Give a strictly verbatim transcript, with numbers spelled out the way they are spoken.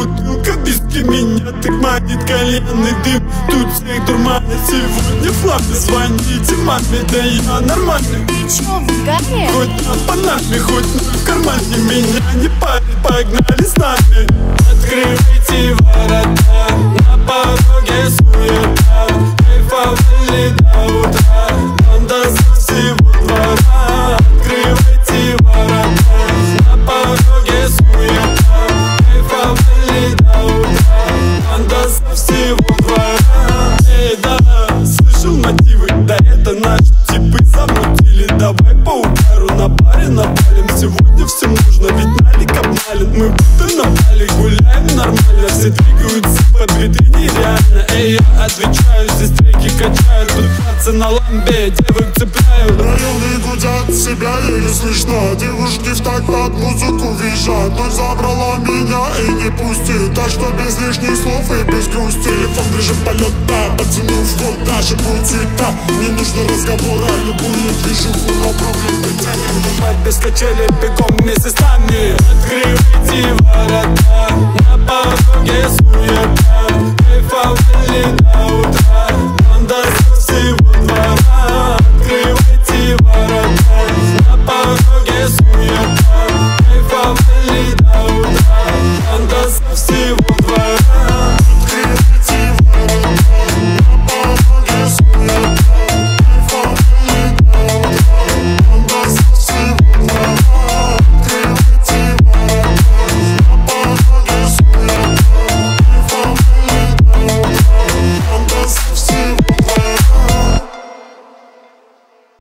бутылка виски меня так манит кальянный дым. Тут всех дурманит, сегодня в клубе звоните маме, да я нормальный. Ты чё, в гаре? Хоть на панаме, хоть на кармане, меня не парит, погнали с нами. Открывайте ворота, на пороге суета, кайфовали до утра, банда со всего двора. Открывайте ворота, на пороге суета, кайфовали до утра, банда со всего двора. Эй, да, слышал мотивы, да это наши типы замутили. Давай по удару на баре напалим, сегодня всем нужно, ведь налик обнален. Мы будто на бале гуляем нормально, все двигаются под биты нереально. Эй, я отвечаю, здесь треки качают, тут пацы на ламбе, девок цепляют. Районы гудят, себя еле слышно, девушки в такт под музыку визжат. Ночь забрала меня и не пустит, так что без лишних слов и без грусти. Телефон в режим полета, потянул в ход, даже будет суета. Не нужно разговора, любую движуху, но проблем притянем. Мать без качели, бегом вместе с нами. Открывайте ворота, на пороге суета, кайфовали до утра, банда